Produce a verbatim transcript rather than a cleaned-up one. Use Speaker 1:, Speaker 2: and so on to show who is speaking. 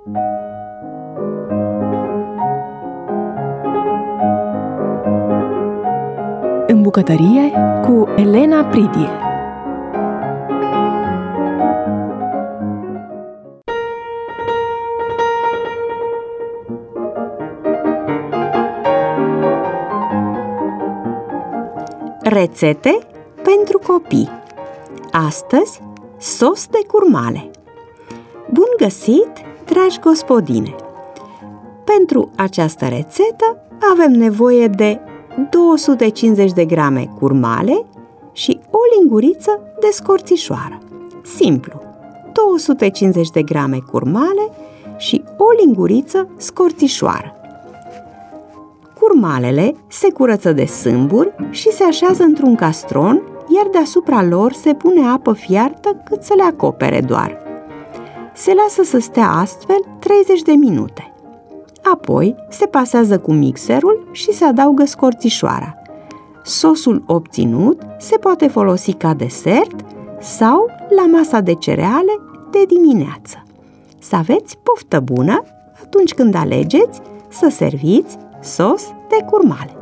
Speaker 1: În bucătărie cu Elena Pridie.
Speaker 2: Rețete pentru copii. Astăzi, sos de curmale. Bun găsit, dragi gospodine! Pentru această rețetă avem nevoie de două sute cincizeci de grame curmale și o linguriță de scorțișoară. Simplu, două sute cincizeci de grame curmale și o linguriță scorțișoară. Curmalele se curăță de sâmburi și se așează într-un castron, iar deasupra lor se pune apă fiartă cât să le acopere doar. Se lasă să stea astfel treizeci de minute. Apoi se pasează cu mixerul și se adaugă scorțișoara. Sosul obținut se poate folosi ca desert sau la masa de cereale de dimineață. Să aveți poftă bună atunci când alegeți să serviți sos de curmale.